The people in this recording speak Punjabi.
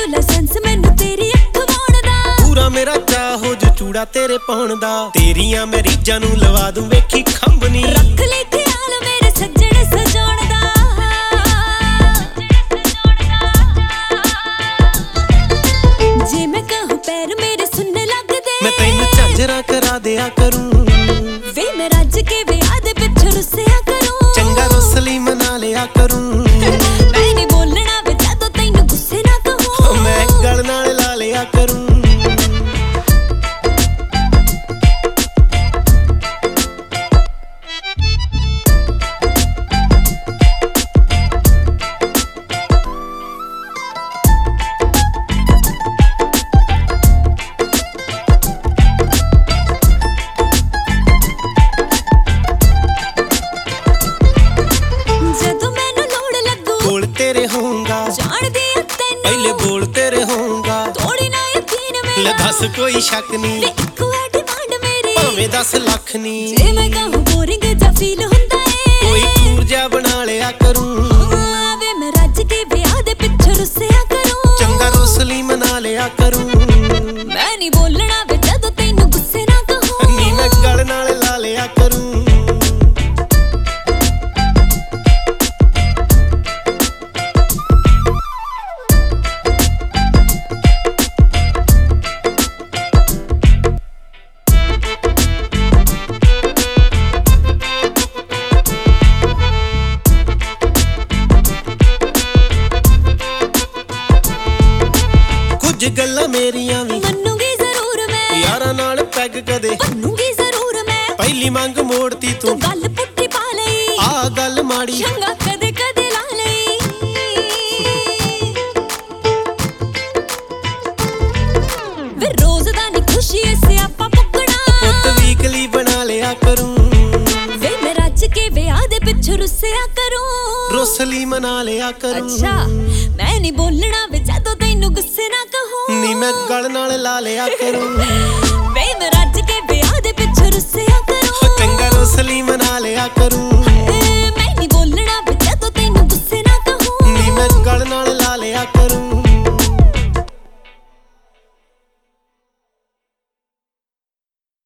ਲਾਇਸੈਂਸ ਮੈਨੂੰ ਤੇਰੀ ਅੱਖ ਵਾਉਣ ਦਾ। ਪੂਰਾ ਮੇਰਾ ਚਾਹ ਹੋ ਜੋ ਚੂੜਾ ਤੇਰੇ ਪਾਉਣ ਦਾ। ਤੇਰੀਆਂ ਮੈਂ ਰੀਝਾਂ ਨੂੰ ਲਵਾ ਦੂੰ ਵੇਖੀ ਖੰਭਨੀ। ਰੱਖ ਲੈ ਖਿਆਲ ਮੇਰੇ ਸੱਜਣ ਸਜਾਉਣ ਦਾ। ਜੇ ਮੈਂ ਕਹਾਂ ਪੈਰ ਮੇਰੇ ਸੁਣਨ ਲੱਗਦੇ ਮੈਂ ਤੈਨੂੰ ਝਾਂਜਰਾਂ ਕਰਾ ਦਿਆ ਕਰੂੰ। ਵੇ ਮੈਂ ਰੱਜ ਕੇ ਵਿਆਹ ਦੇ ਪਿੱਛੇ ਰੁੱਸਿਆ ਕਰੂੰ। ਚੰਗਾ ਰੁੱਸਲੀ ਮਨਾ ਲਿਆ ਕਰੂੰ। ਮੈਂ ਨੀ ਬੋਲਣਾ ਵੇ ਜਦੋਂ ਤੈਨੂੰ ਗੁੱਸੇ ਨਾ ਕਹੂੰ। ਮੈਂ ਗਲ ਨਾਲ ਲਾ ਲਿਆ ਕਰੂੰ। ਕੋਲ ਤੇਰੇ ਹੋਊਂਗਾ ਜਾਣਦੀ ਆ ਤੈਨੂੰ ਪਹਿਲੇ ਬੋਲ ਤੇਰੇ ਹੋਊਂਗਾ। ਤੋੜੀ ਨਾ ਯਕੀਨ ਮੇਰਾ ਲੈ ਦੱਸ ਕੋਈ ਸ਼ੱਕ ਨਹੀਂ ਵੇ ਇੱਕ ਵਾਰ ਡਿਮਾਂਡ ਮੇਰੀ ਭਾਵੇਂ 10 ਲੱਖ ਨਹੀਂ। ਜੇ ਮੈਂ ਕਹੂੰ ਬੋਰਿੰਗ ਜਾਂ ਫੀਲ ਹੁੰਦਾ ਏ ਕੋਈ ਟੂਰ ਜਾ ਬਣਾ ਲਿਆ ਕਰੂੰ। ਵੇ ਮੈਂ ਰੱਜ ਕੇ ਵਿਆਹ ਦੇ ਪਿੱਛੇ ਰੁੱਸਿਆ ਕਰੂੰ। ਚੰਗਾ ਰੁੱਸਲੀ ਮਨਾ ਲਿਆ ਕਰੂੰ। ਮੈਂ ਨੀ ਬੋਲਣਾ ਵੇ ਜਦੋਂ ਤੈਨੂੰ ਗੁੱਸੇ ਨਾ ਕਹੂੰ। ਨੀ ਮੈਂ ਗਲ ਨਾਲ ਲਾ ਲਿਆ ਕਰੂੰ। ਕੁਝ ਗੱਲਾਂ ਮੇਰੀਆਂ ਵੀ ਮੰਨੂਗੀ ਜ਼ਰੂਰ ਮੈਂ ਯਾਰਾਂ ਨਾਲ ਪੈਗ ਕਦੇ ਮੰਨੂਗੀ ਜ਼ਰੂਰ ਮੈਂ ਪਹਿਲੀ ਮੰਗ ਮੋੜਤੀ ਤੂੰ ਤੂੰ। ਗੱਲ ਪੁੱਠੀ ਪਾ ਲਈ ਆ ਗੱਲ ਮਾੜੀ ਚੰਗਾ ਕਦੇ ਕਦੇ ਲਾ ਲਈ। ਵੇ ਰੋਜ਼ ਦਾ ਨੀ ਖੁਸ਼ੀ ਐ ਸਿਆਪਾ ਪੁੱਗਣਾ। ਪੁੱਤ ਵੀਕਲੀ ਬਣਾ ਲਿਆ ਕਰੂੰ। ਵੇ ਮੈਂ ਰੱਜ ਕੇ ਵਿਆਹ ਦੇ ਪਿੱਛੇ ਰੁੱਸਿਆ ਕਰੂੰ। ਰੁੱਸਲੀ ਮਨਾ ਲਿਆ ਕਰੂੰ। ਅੱਛਾ ਮੈਂ ਨੀ ਬੋਲਣਾ ਵੇ ਜਦੋਂ ਤੈਨੂੰ ਗੁੱਸੇ ਨਾ ਕਹੂੰ। ਨੀ ਮੈਂ ਗਲ ਨਾਲ ਲਾ ਲਿਆ ਕਰੂੰ। ਵੇ ਮੈਂ ਰੱਜ ਕੇ ਵਿਆਹ ਦੇ ਪਿੱਛੇ ਰੁੱਸਿਆ ਕਰੂੰ। ਚੰਗਾ ਰੁੱਸਲੀ ਮਨਾ ਲਿਆ ਕਰੂੰ।